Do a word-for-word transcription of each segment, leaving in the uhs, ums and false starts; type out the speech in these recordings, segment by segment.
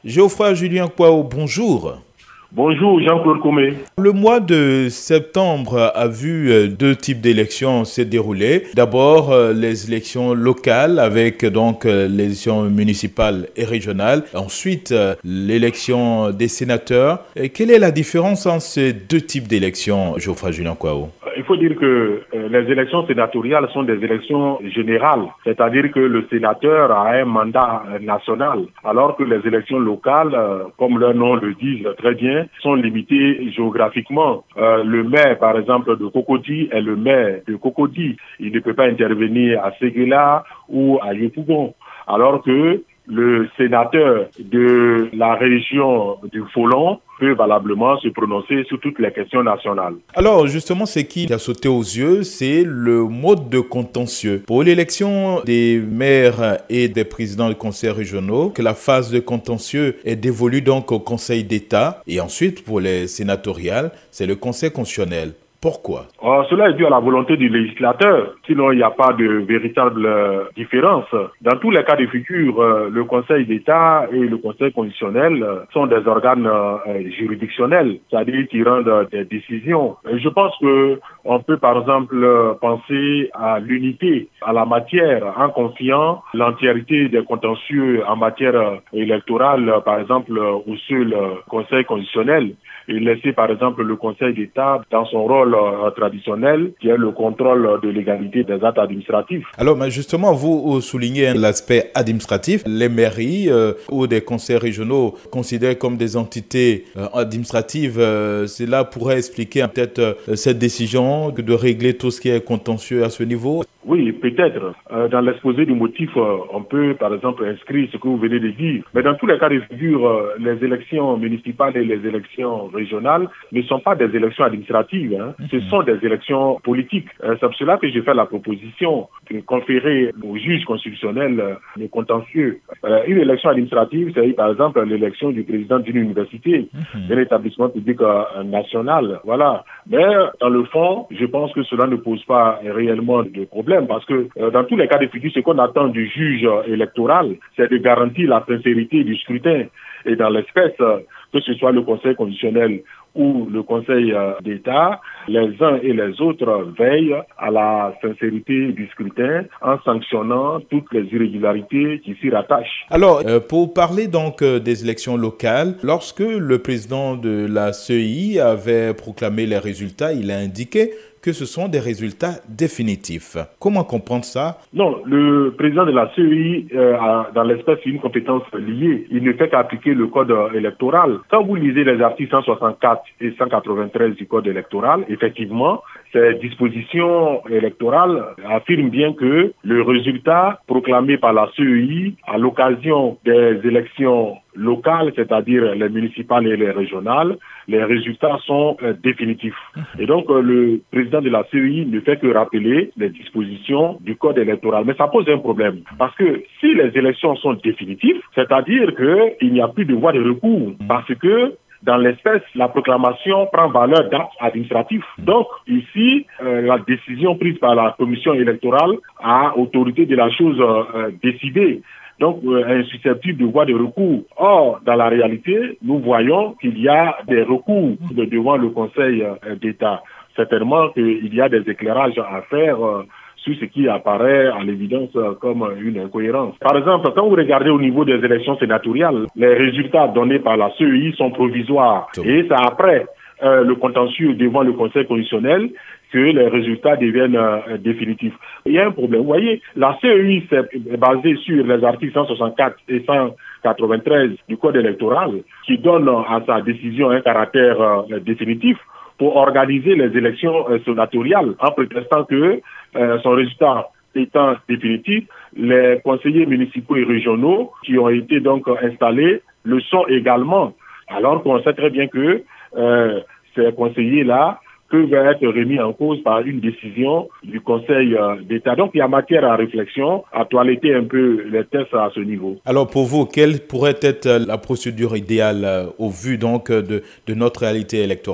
Geoffroy Julien Kouao, bonjour. Bonjour Jean-Claude Comé. Le mois de septembre a vu deux types d'élections se dérouler. D'abord, les élections locales avec donc les élections municipales et régionales. Ensuite, l'élection des sénateurs. Et quelle est la différence entre ces deux types d'élections, Geoffroy Julien Kouao? Il faut dire que les élections sénatoriales sont des élections générales, c'est-à-dire que le sénateur a un mandat national, alors que les élections locales, comme leur nom le dit très bien, sont limitées géographiquement. Euh, le maire, par exemple, de Cocody est le maire de Cocody. Il ne peut pas intervenir à Séguéla ou à Yopougon, alors que le sénateur de la région du Folon peut valablement se prononcer sur toutes les questions nationales. Alors justement, ce qui a sauté aux yeux, c'est le mode de contentieux. Pour l'élection des maires et des présidents de conseils régionaux, que la phase de contentieux est dévolue donc au Conseil d'État, et ensuite pour les sénatoriales, c'est le Conseil constitutionnel. Pourquoi? Oh, cela est dû à la volonté du législateur, sinon il n'y a pas de véritable euh, différence. Dans tous les cas de figure, euh, le Conseil d'État et le Conseil constitutionnel euh, sont des organes euh, juridictionnels, c'est-à-dire qui rendent euh, des décisions. Et je pense que on peut par exemple euh, penser à l'unité, à la matière, en confiant l'entièreté des contentieux en matière euh, électorale, euh, par exemple euh, au seul euh, Conseil constitutionnel, et laisser par exemple le Conseil d'État dans son rôle euh, traditionnel, qui est le contrôle de légalité des actes administratifs. Alors mais justement, vous soulignez l'aspect administratif. Les mairies euh, ou des conseils régionaux considérés comme des entités euh, administratives, euh, cela pourrait expliquer hein, peut-être euh, cette décision de régler tout ce qui est contentieux à ce niveau? Oui, peut-être. Euh, dans l'exposé du motif, euh, on peut par exemple inscrire ce que vous venez de dire. Mais dans tous les cas de figure, euh, les élections municipales et les élections régionales ne sont pas des élections administratives. Hein. Mm-hmm. Ce sont des élections politiques. Euh, c'est pour cela que j'ai fait la proposition de conférer au juge constitutionnel euh, le contentieux. Euh, une élection administrative, c'est par exemple l'élection du président d'une université, mm-hmm. d'un établissement public euh, national. Voilà. Mais dans le fond, je pense que cela ne pose pas réellement de problème. Parce que euh, dans tous les cas de figure, ce qu'on attend du juge euh, électoral, c'est de garantir la sincérité du scrutin. Et dans l'espèce, euh, que ce soit le Conseil constitutionnel ou le Conseil euh, d'État, les uns et les autres veillent à la sincérité du scrutin en sanctionnant toutes les irrégularités qui s'y rattachent. Alors, euh, pour parler donc euh, des élections locales, lorsque le président de la C E I avait proclamé les résultats, il a indiqué que ce sont des résultats définitifs. Comment comprendre ça? Non, le président de la C E I euh, a dans l'espèce une compétence liée. Il ne fait qu'appliquer le code électoral. Quand vous lisez les articles cent soixante-quatre et cent quatre-vingt-treize du code électoral, effectivement, ces dispositions électorales affirment bien que le résultat proclamé par la C E I à l'occasion des élections locales, c'est-à-dire les municipales et les régionales, les résultats sont euh, définitifs. Et donc, euh, le président de la C E I ne fait que rappeler les dispositions du code électoral. Mais ça pose un problème. Parce que si les élections sont définitives, c'est-à-dire qu'il n'y a plus de voie de recours. Parce que dans l'espèce, la proclamation prend valeur d'acte administratif. Donc, ici, euh, la décision prise par la commission électorale a autorité de la chose euh, décidée. Donc, euh, insusceptible de voie de recours. Or, dans la réalité, nous voyons qu'il y a des recours de, devant le Conseil euh, d'État. Certainement qu'il y a des éclairages à faire euh, sur ce qui apparaît à l'évidence euh, comme une incohérence. Par exemple, quand vous regardez au niveau des élections sénatoriales, les résultats donnés par la C E I sont provisoires. Et c'est après euh, le contentieux devant le Conseil constitutionnel que les résultats deviennent euh, définitifs. Il y a un problème. Vous voyez, la C E I est basée sur les articles cent soixante-quatre et cent quatre-vingt-treize du Code électoral qui donnent à sa décision un caractère euh, définitif pour organiser les élections euh, sénatoriales en prétextant que euh, son résultat étant définitif, les conseillers municipaux et régionaux qui ont été donc installés le sont également. Alors qu'on sait très bien que euh, ces conseillers-là peuvent être remis en cause par une décision du Conseil d'État. Donc, il y a matière à réflexion, à toiletter un peu les tests à ce niveau. Alors, pour vous, quelle pourrait être la procédure idéale au vu donc de, de notre réalité électorale?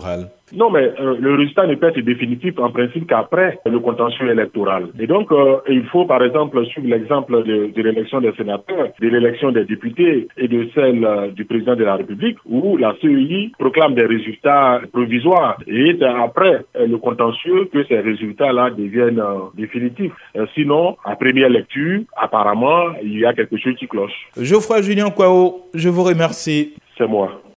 Non, mais euh, le résultat ne peut être définitif en principe qu'après le contentieux électoral. Et donc, euh, il faut par exemple suivre l'exemple de, de l'élection des sénateurs, de l'élection des députés et de celle euh, du président de la République, où la C E I proclame des résultats provisoires. Et c'est après euh, le contentieux que ces résultats-là deviennent euh, définitifs. Euh, sinon, à première lecture, apparemment, il y a quelque chose qui cloche. Geoffroy Julien Kwao, je vous remercie. C'est moi.